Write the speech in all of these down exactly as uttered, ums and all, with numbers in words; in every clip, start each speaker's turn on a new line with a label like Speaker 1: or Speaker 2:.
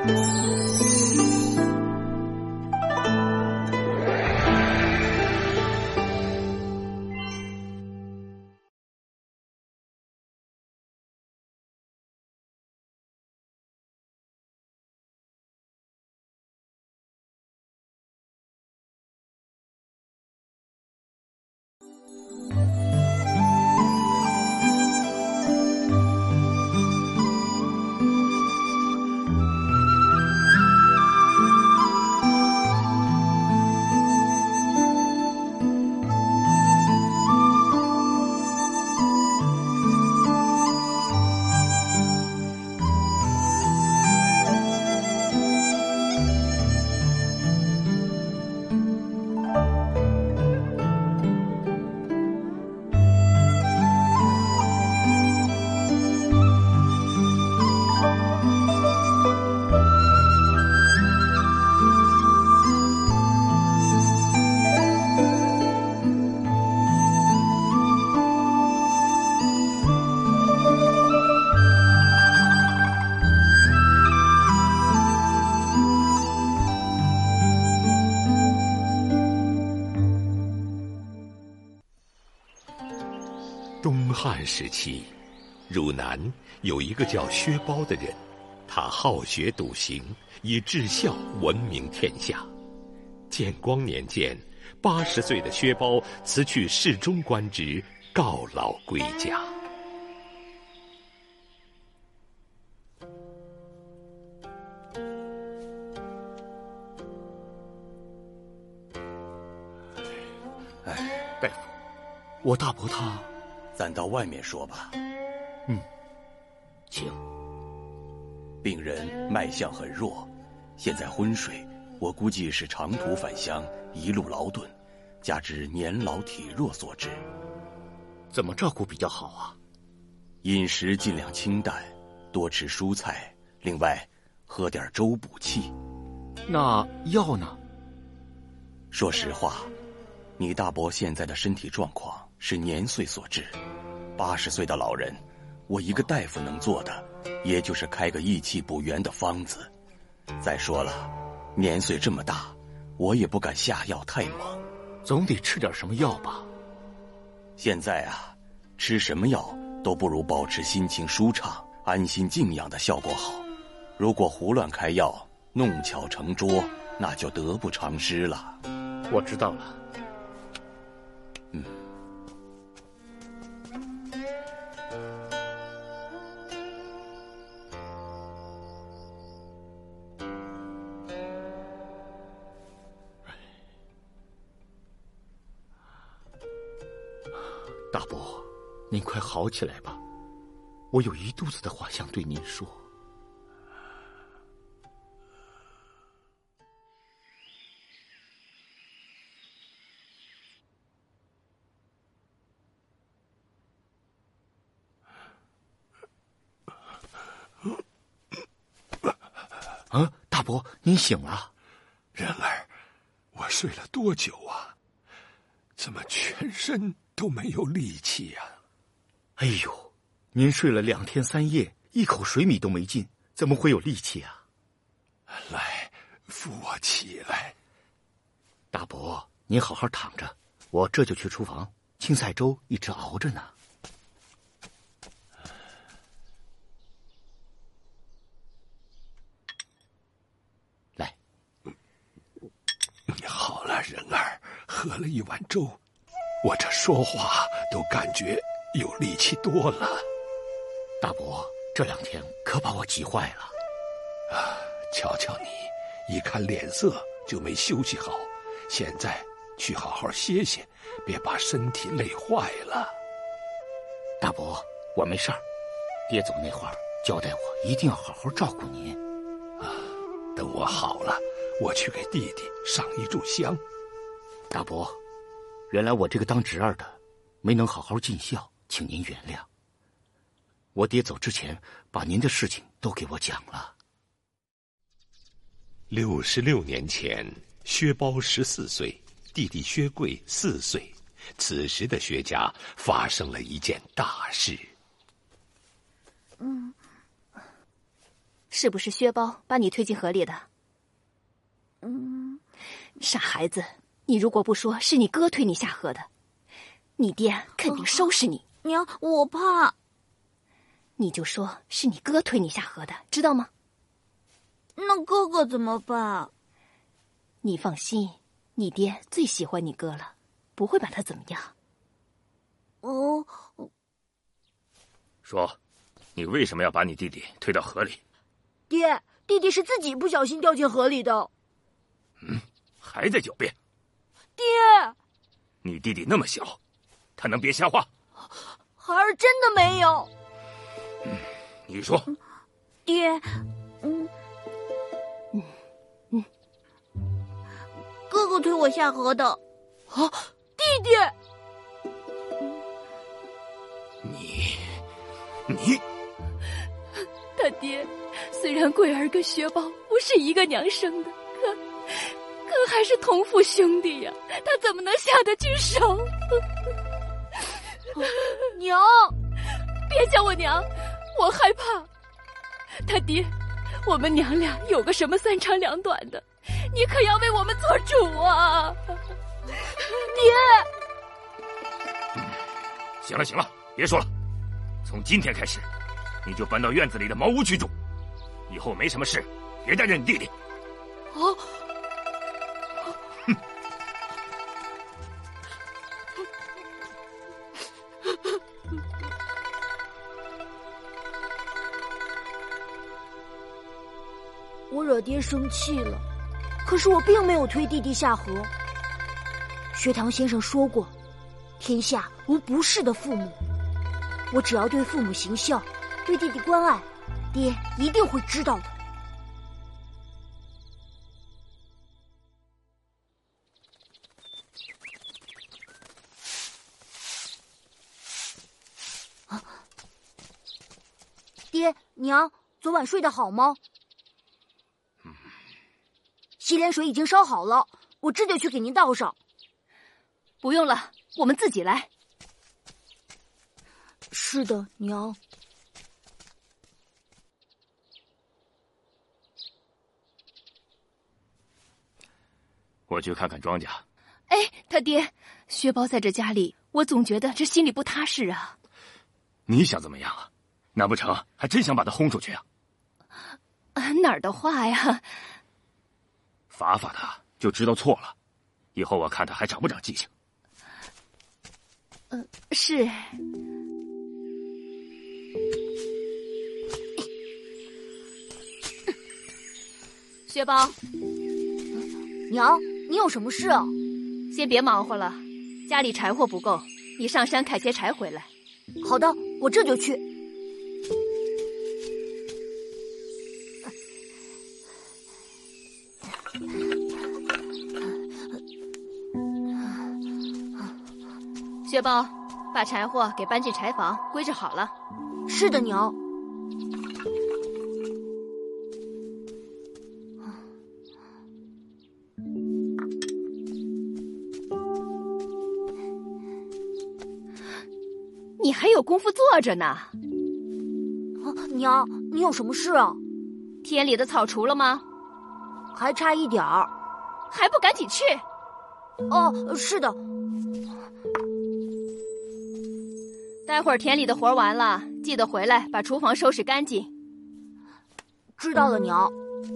Speaker 1: 东汉时期，汝南有一个叫薛包的人，他好学笃行，以治孝闻名天下。建光年间，八十岁的薛包辞去侍中官职，告老归家。
Speaker 2: 哎，大夫，我大伯他……
Speaker 3: 咱到外面说吧。
Speaker 2: 嗯，请。
Speaker 3: 病人脉象很弱，现在昏睡，我估计是长途返乡，一路劳顿，加之年老体弱所致。
Speaker 2: 怎么照顾比较好啊？
Speaker 3: 饮食尽量清淡，多吃蔬菜，另外喝点粥补气。
Speaker 2: 那药呢？
Speaker 3: 说实话，你大伯现在的身体状况是年岁所致，八十岁的老人，我一个大夫能做的，也就是开个益气补元的方子。再说了，年岁这么大，我也不敢下药太猛，
Speaker 2: 总得吃点什么药吧。
Speaker 3: 现在啊，吃什么药都不如保持心情舒畅、安心静养的效果好。如果胡乱开药，弄巧成拙，那就得不偿失了。
Speaker 2: 我知道了。
Speaker 3: 嗯。
Speaker 2: 大伯，您快好起来吧，我有一肚子的话想对您说。啊，大伯，您醒了。
Speaker 4: 人儿，我睡了多久啊？怎么全身都没有力气呀、啊？
Speaker 2: 哎呦，您睡了两天三夜，一口水米都没进，怎么会有力气啊？
Speaker 4: 来，扶我起来。
Speaker 2: 大伯，您好好躺着，我这就去厨房，青菜粥一直熬着呢。来，
Speaker 4: 好了，人儿，喝了一碗粥，我这说话都感觉有力气多了。
Speaker 2: 大伯，这两天可把我急坏了。
Speaker 4: 啊，瞧瞧你，一看脸色就没休息好，现在去好好歇歇，别把身体累坏了。
Speaker 2: 大伯，我没事儿，爹走那会儿交代我一定要好好照顾您。
Speaker 4: 啊，等我好了，我去给弟弟上一炷香。
Speaker 2: 大伯，原来我这个当侄儿的没能好好尽孝，请您原谅。我爹走之前把您的事情都给我讲了。
Speaker 1: 六十六年前，薛包十四岁，弟弟薛贵四岁。此时的薛家发生了一件大事。
Speaker 5: 嗯， 是不是薛包把你推进河里的？
Speaker 6: 嗯，
Speaker 5: 傻孩子，你如果不说是你哥推你下河的，你爹肯定收拾你。
Speaker 6: 哦、娘，我怕。
Speaker 5: 你就说是你哥推你下河的，知道吗？
Speaker 6: 那哥哥怎么办？
Speaker 5: 你放心，你爹最喜欢你哥了，不会把他怎么样。
Speaker 6: 哦，
Speaker 2: 说，你为什么要把你弟弟推到河里？
Speaker 6: 爹，弟弟是自己不小心掉进河里的。
Speaker 2: 嗯，还在狡辩。
Speaker 6: 爹，
Speaker 2: 你弟弟那么小，他能别瞎话？
Speaker 6: 孩儿真的没有。
Speaker 2: 嗯，你说。
Speaker 6: 爹，嗯
Speaker 5: 嗯嗯，
Speaker 6: 哥哥推我下河的。啊，弟弟。
Speaker 2: 你，你，
Speaker 5: 他爹虽然桂儿跟薛包不是一个娘生的，可可还是同父兄弟呀，他怎么能下得去手？
Speaker 6: 娘，
Speaker 5: 别叫我娘，我害怕。他爹，我们娘俩有个什么三长两短的，你可要为我们做主啊！
Speaker 6: 爹，
Speaker 2: 行了行了，别说了，从今天开始，你就搬到院子里的茅屋居住，以后没什么事，别再认你弟弟。
Speaker 6: 哦。
Speaker 2: 哼。
Speaker 6: 我惹爹生气了，可是我并没有推弟弟下河。学堂先生说过，天下无不是的父母。我只要对父母行孝，对弟弟关爱，爹一定会知道的。啊，爹娘，昨晚睡得好吗？
Speaker 2: 嗯，
Speaker 6: 洗脸水已经烧好了，我这就去给您倒上。
Speaker 5: 不用了，我们自己来。
Speaker 6: 是的，娘。
Speaker 2: 我去看看庄稼。
Speaker 5: 哎，他爹，薛包在这家里，我总觉得这心里不踏实啊。
Speaker 2: 你想怎么样啊？难不成还真想把他轰出去啊？
Speaker 5: 啊，哪儿的话呀？
Speaker 2: 罚罚他，就知道错了。以后我看他还长不长记性。
Speaker 5: 呃，是。薛包，
Speaker 6: 娘，你有什么事啊？
Speaker 5: 先别忙活了，家里柴火不够，你上山砍些柴回来。
Speaker 6: 好的，我这就去。
Speaker 5: 薛包，把柴火给搬进柴房，归置好了。
Speaker 6: 是的，娘。
Speaker 5: 你还有功夫坐着呢？啊，
Speaker 6: 娘，你有什么事啊？
Speaker 5: 田里的草除了吗？
Speaker 6: 还差一点儿。
Speaker 5: 还不赶紧去？
Speaker 6: 哦，是的。
Speaker 5: 待会儿田里的活完了，记得回来把厨房收拾干净。
Speaker 6: 知道了，娘。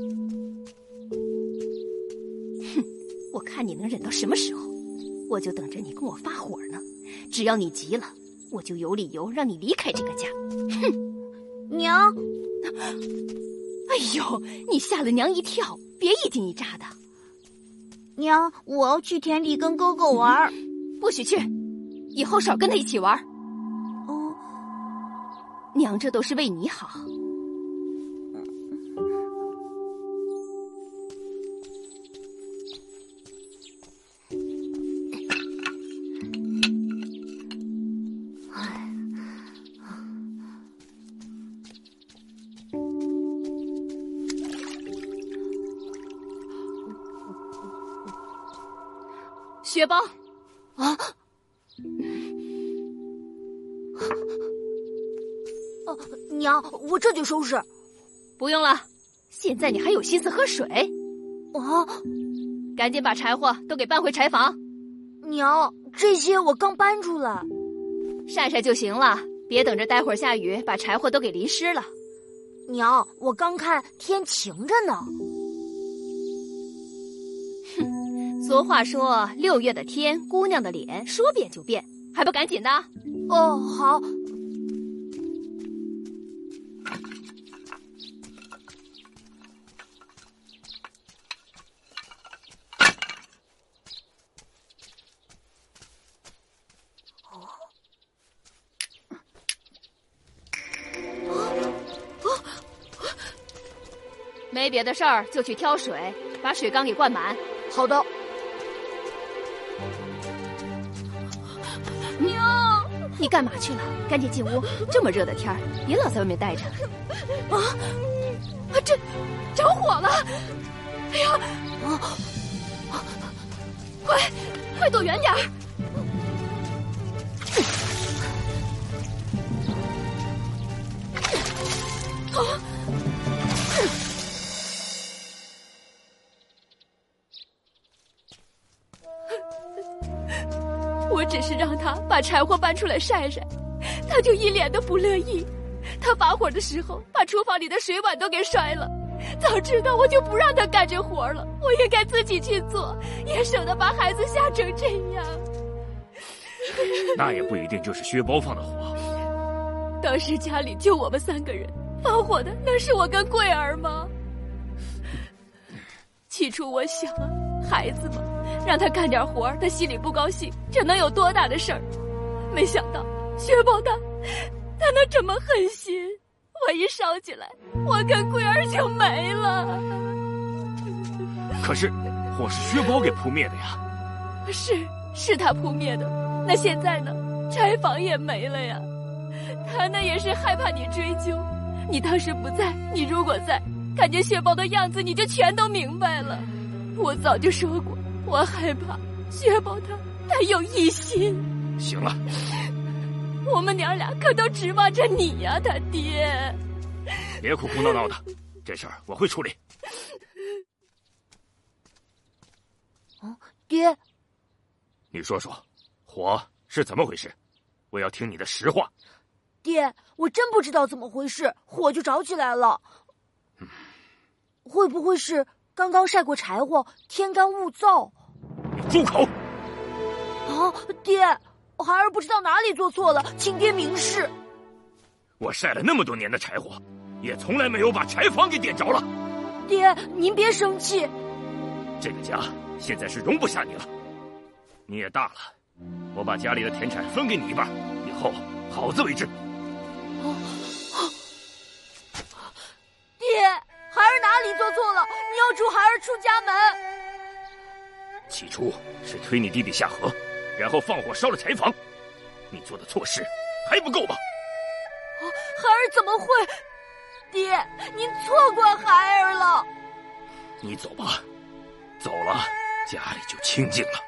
Speaker 5: 哼，我看你能忍到什么时候？我就等着你跟我发火呢。只要你急了，我就有理由让你离开这个家。哼，
Speaker 6: 娘。
Speaker 5: 哎呦，你吓了娘一跳，别一惊一乍的。
Speaker 6: 娘，我要去田里跟哥哥玩。
Speaker 5: 不许去，以后少跟他一起玩。
Speaker 6: 哦，
Speaker 5: 娘这都是为你好。薛包，
Speaker 6: 啊！哦，娘，我这就收拾。
Speaker 5: 不用了， 现在你还有心思喝水？
Speaker 6: 啊！
Speaker 5: 赶紧把柴火都给搬回柴房。
Speaker 6: 娘，这些我刚搬出来，
Speaker 5: 晒晒就行了，别等着待会儿下雨把柴火都给淋湿了。
Speaker 6: 娘，我刚看天晴着呢。
Speaker 5: 哼，俗话说六月的天，姑娘的脸，说变就变，还不赶紧的？
Speaker 6: 哦，好。
Speaker 5: 没别的事儿，就去挑水，把水缸给灌满。
Speaker 6: 好的。
Speaker 5: 娘，你干嘛去了？赶紧进屋，这么热的天儿，别老在外面待着。啊啊！这着火了！哎呀！啊！快快躲远点儿！啊！我只是让他把柴火搬出来晒晒，他就一脸的不乐意。他发火的时候，把厨房里的水碗都给摔了。早知道我就不让他干这活了，我应该自己去做，也省得把孩子吓成这样。
Speaker 2: 那也不一定就是薛包放的火。
Speaker 5: 当时家里就我们三个人，放火的能是我跟桂儿吗？起初我想啊，孩子嘛，让他干点活，他心里不高兴，这能有多大的事儿？没想到薛宝他他能这么狠心，我一烧起来，我跟桂儿就没了。
Speaker 2: 可是火是薛包给扑灭的呀。
Speaker 5: 是是他扑灭的，那现在呢？柴房也没了呀。他那也是害怕你追究，你当时不在，你如果在，看见薛宝的样子，你就全都明白了。我早就说过，我害怕薛宝他他有异心。
Speaker 2: 行了，
Speaker 5: 我们娘俩可都指望着你呀，他爹。
Speaker 2: 别哭哭闹闹的，这事儿我会处理。
Speaker 6: 哦，爹，
Speaker 2: 你说说，火是怎么回事？我要听你的实话。
Speaker 6: 爹，我真不知道怎么回事，火就着起来了。嗯、会不会是刚刚晒过柴火，天干物燥？
Speaker 2: 你住口！
Speaker 6: 啊，爹，孩儿不知道哪里做错了，请爹明示。
Speaker 2: 我晒了那么多年的柴火，也从来没有把柴房给点着了。
Speaker 6: 爹，您别生气。
Speaker 2: 这个家现在是容不下你了。你也大了，我把家里的田产分给你一半，以后好自为之。
Speaker 6: 啊啊、爹，孩儿哪里做错了？你要助孩儿出家门。
Speaker 2: 起初是推你弟弟下河，然后放火烧了柴房，你做的错事还不够吗？
Speaker 6: 啊、孩儿怎么会？爹，您错怪孩儿了。
Speaker 2: 你走吧，走了家里就清静了。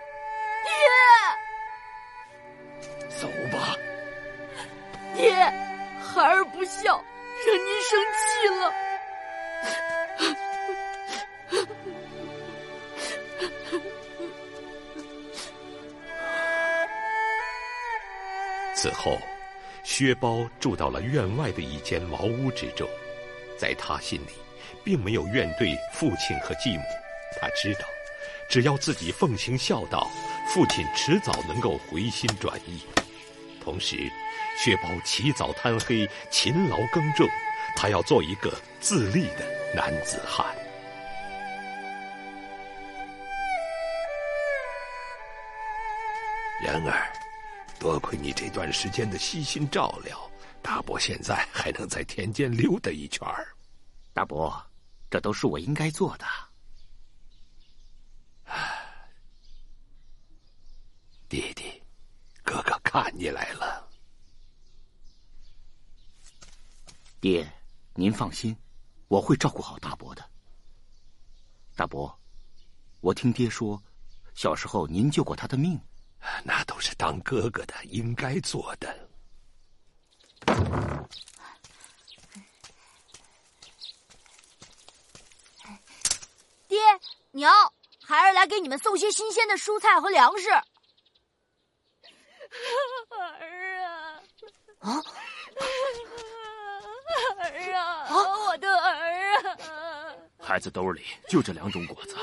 Speaker 6: 爹，
Speaker 2: 走吧。
Speaker 6: 爹，孩儿不孝，惹您生气了。
Speaker 1: 此后，薛包住到了院外的一间茅屋之中，在他心里，并没有怨怼父亲和继母。他知道，只要自己奉行孝道，父亲迟早能够回心转意。同时，薛包起早贪黑，勤劳耕种，他要做一个自立的男子汉。
Speaker 4: 然而，多亏你这段时间的悉心照料，大伯现在还能在田间溜达一圈儿。
Speaker 2: 大伯，这都是我应该做的。
Speaker 4: 弟弟，哥哥看你来了。
Speaker 2: 爹，您放心，我会照顾好大伯的。大伯，我听爹说，小时候您救过他的命。
Speaker 4: 那都是当哥哥的应该做的。
Speaker 6: 爹娘，孩儿来给你们送些新鲜的蔬菜和粮食。
Speaker 5: 儿啊！
Speaker 6: 啊！
Speaker 5: 儿啊！啊我的儿啊！
Speaker 2: 孩子兜里就这两种果子。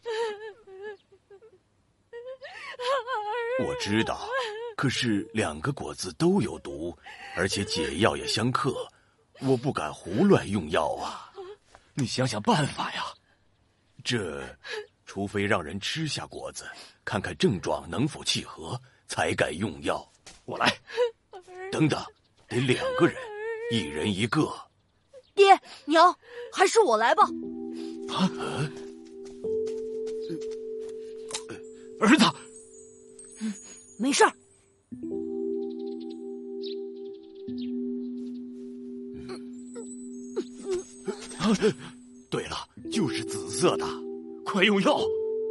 Speaker 3: 我知道，可是两个果子都有毒，而且解药也相克，我不敢胡乱用药啊。
Speaker 2: 你想想办法呀。
Speaker 3: 这，除非让人吃下果子，看看症状能否契合，才敢用药。
Speaker 2: 我来。
Speaker 3: 等等，得两个人，一人一个。
Speaker 6: 爹娘，还是我来吧。
Speaker 2: 啊！儿子，
Speaker 6: 嗯，没事儿。
Speaker 3: 啊，对了，就是紫色的，
Speaker 2: 快用药！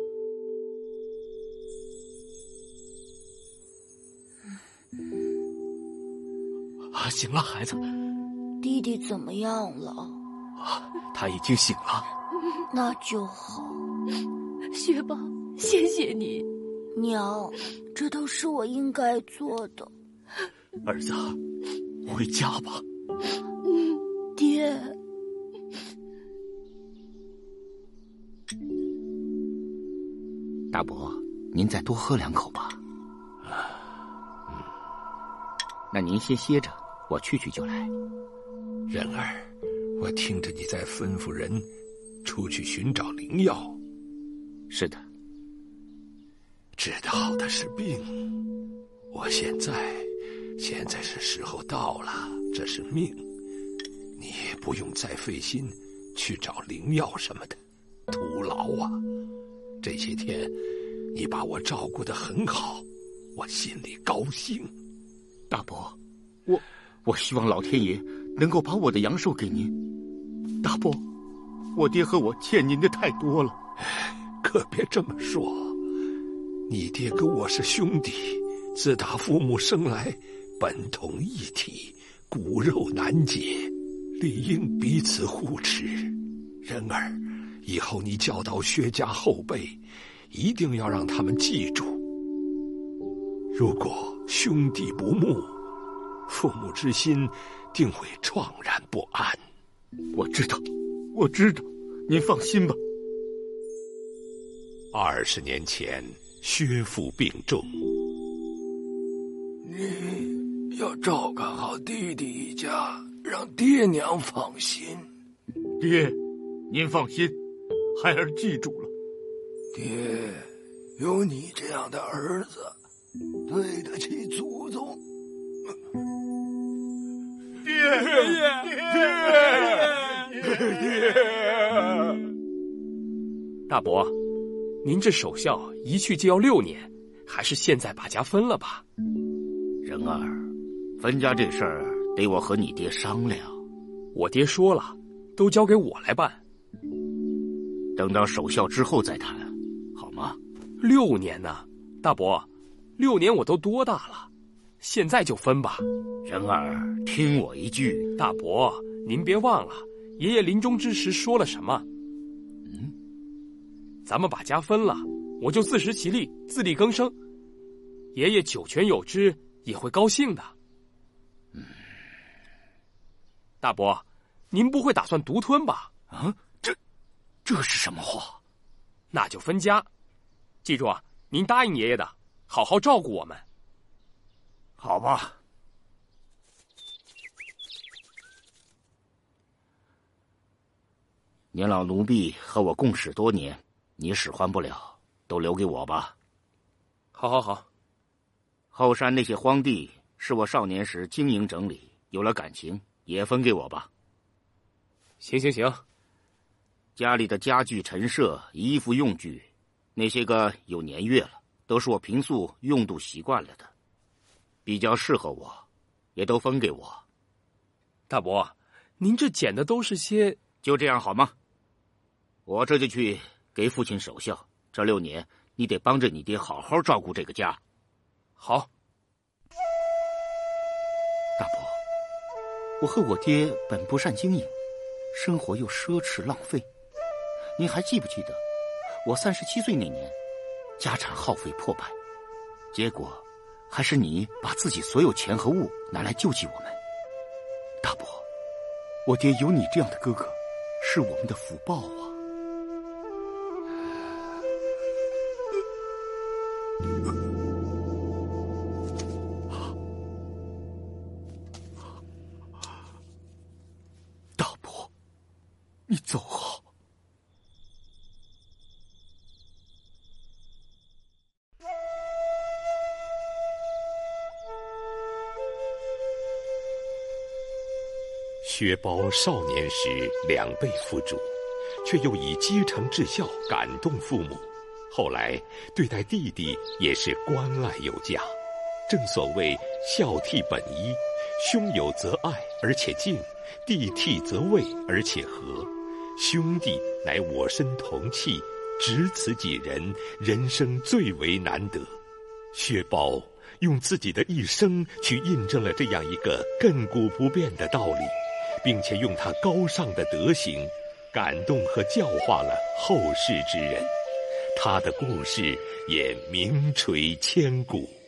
Speaker 2: 啊，醒了，孩子。
Speaker 6: 弟弟怎么样了？
Speaker 2: 啊，他已经醒了。
Speaker 6: 那就好。
Speaker 5: 雪宝，谢谢你。
Speaker 6: 娘，这都是我应该做的。
Speaker 2: 儿子，回家吧。
Speaker 6: 嗯，爹。
Speaker 2: 大伯，您再多喝两口吧。
Speaker 4: 嗯，
Speaker 2: 那您先歇着，我去去就来。
Speaker 4: 仁儿，我听着你在吩咐人出去寻找灵药。
Speaker 2: 是的。
Speaker 4: 治得好的是病，我现在现在是时候到了，这是命，你也不用再费心去找灵药什么的，徒劳啊。这些天你把我照顾得很好，我心里高兴。
Speaker 2: 大伯，我我希望老天爷能够把我的阳寿给您。大伯，我爹和我欠您的太多了。
Speaker 4: 可别这么说，你爹跟我是兄弟，自打父母生来本同一体，骨肉难解，理应彼此护持。仁儿，以后你教导薛家后辈，一定要让他们记住，如果兄弟不睦，父母之心定会怆然不安。
Speaker 2: 我知道，我知道，您放心吧。
Speaker 1: 二十年前，薛父病重，
Speaker 4: 你要照看好弟弟一家，让爹娘放心。
Speaker 2: 爹，您放心，孩儿记住了。
Speaker 4: 爹，有你这样的儿子，对得起祖宗。
Speaker 2: 爹爹爹爹爹！
Speaker 7: 大伯，您这守孝一去就要六年，还是现在把家分了吧。
Speaker 2: 仁儿，分家这事儿得我和你爹商量。
Speaker 7: 我爹说了，都交给我来办。
Speaker 2: 等到守孝之后再谈，好吗？
Speaker 7: 六年呢，大伯，六年我都多大了？现在就分吧。
Speaker 2: 仁儿，听我一句。
Speaker 7: 大伯，您别忘了，爷爷临终之时说了什么？
Speaker 2: 嗯，
Speaker 7: 咱们把家分了，我就自食其力，自力更生。爷爷九泉有知，也会高兴的。
Speaker 2: 嗯，
Speaker 7: 大伯，您不会打算独吞吧？
Speaker 2: 啊，这，这是什么话？
Speaker 7: 那就分家。记住啊，您答应爷爷的，好好照顾我们。
Speaker 2: 好吧。年老奴婢和我共事多年，你使唤不了，都留给我吧。
Speaker 7: 好好好。
Speaker 2: 后山那些荒地是我少年时经营整理，有了感情，也分给我吧。
Speaker 7: 行行行。
Speaker 2: 家里的家具陈设、衣服用具，那些个有年月了，都是我平素用度习惯了的，比较适合我，也都分给我。
Speaker 7: 大伯，您这捡的都是些……
Speaker 2: 就这样好吗？我这就去给父亲守孝，这六年你得帮着你爹好好照顾这个家。
Speaker 7: 好。
Speaker 2: 大伯，我和我爹本不善经营，生活又奢侈浪费，您还记不记得我三十七岁那年，家产耗费破败，结果还是你把自己所有钱和物拿来救济我们。大伯，我爹有你这样的哥哥，是我们的福报啊！大伯，你走好。
Speaker 1: 薛包少年时两被父主，却又以积诚至孝感动父母，后来对待弟弟也是关爱有加。正所谓孝悌本一，兄友则爱而且敬，弟悌则畏而且和。兄弟乃我身同气，执此几人，人生最为难得。薛包用自己的一生去印证了这样一个亘古不变的道理，并且用他高尚的德行感动和教化了后世之人，他的故事也名垂千古。